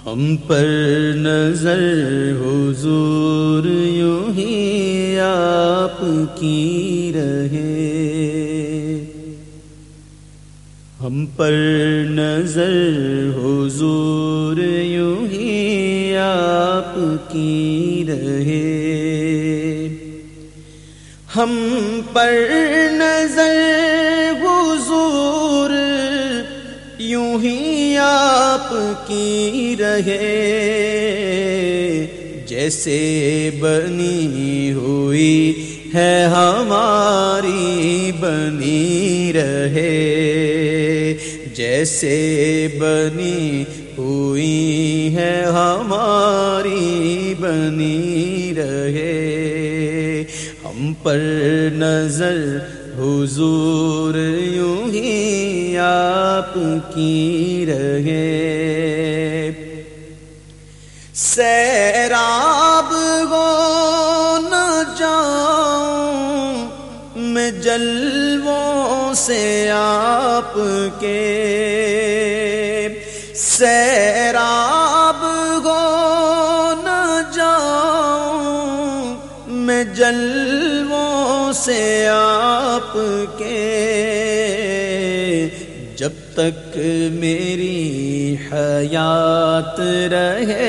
ہم پر نظر حضور یوں ہی آپ کی رہے، ہم پر نظر حضور یوں ہی آپ کی رہے، ہم پر نظر حضور یوں ہی آپ کی رہے، جیسے بنی ہوئی ہے ہماری بنی رہے، جیسے بنی ہوئی ہے ہماری بنی رہے، ہم پر نظر حضور یوں ہی آپ کی رہے، سیراب ہو نہ جاؤں میں جلووں سے آپ کے، سیراب ہو نہ جاؤں میں جلووں سے آپ کے، جب تک میری حیات رہے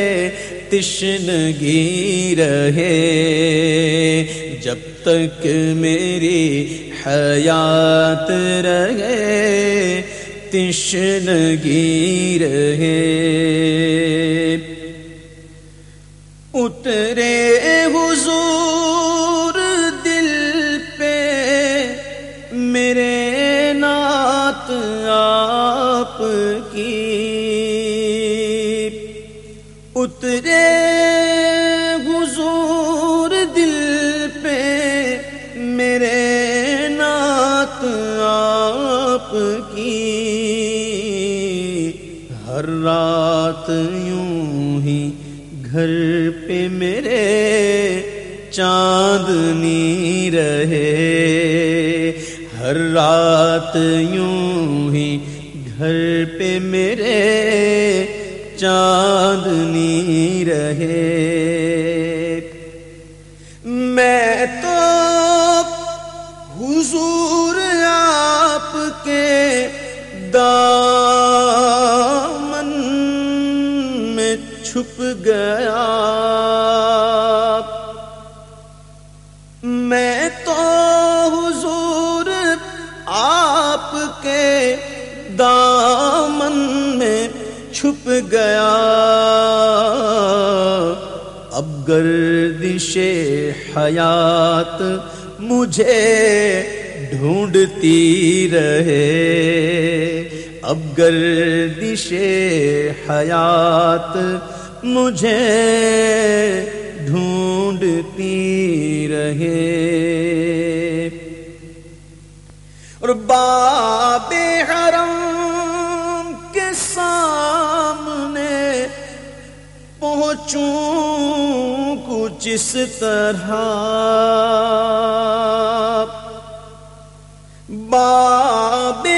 تشنگی رہے، جب تک میری حیات رہے تشنگی رہے، اترے حضور دل پہ میرے نعت آپ کی، اترے حضور دل پہ میرے نعت آپ کی، ہر رات یوں ہی گھر پہ میرے چاندنی رہے، ہر رات یوں ہی گھر پہ میرے چاندنی رہے، میں تو حضور آپ کے دامن میں چھپ گیا، میں تو حضور آپ کے دامن میں چھپ گیا، اب گردش حیات مجھے ڈھونڈتی رہے، اب گردش حیات مجھے ڈھونڈتی رہے، اور باب حرم کے سامنے پہنچوں کچھ اس طرح، باب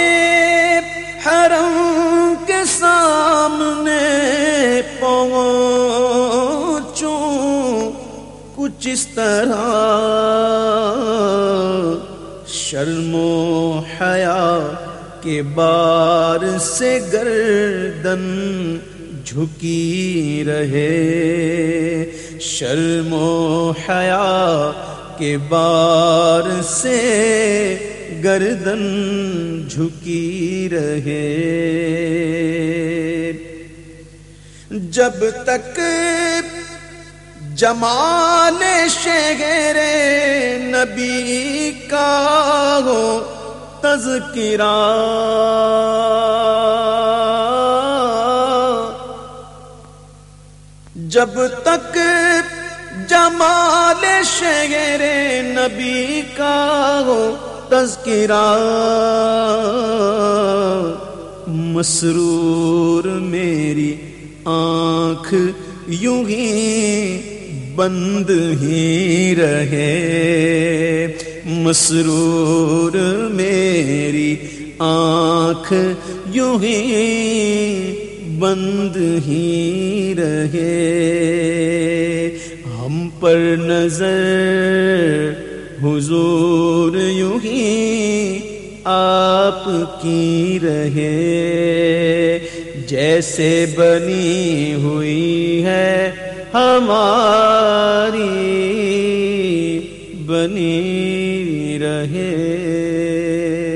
حرم کے سامنے پہنچوں کچھ اس طرح، شرم و حیا کے بار سے گردن جھکی رہے، شرم و حیا کے بار سے گردن جھکی رہے، جب تک جمال شہر نبی کا ہو تذکرہ، جب تک جمال شہر نبی کا ہو تذکرہ، مسرور میری آنکھ یوں ہی بند ہی رہے، مسرور میری آنکھ یوں ہی بند ہی رہے، ہم پر نظر حضور یوں ہی آپ کی رہے، جیسے بنی ہوئی ہے ہماری بنی رہے۔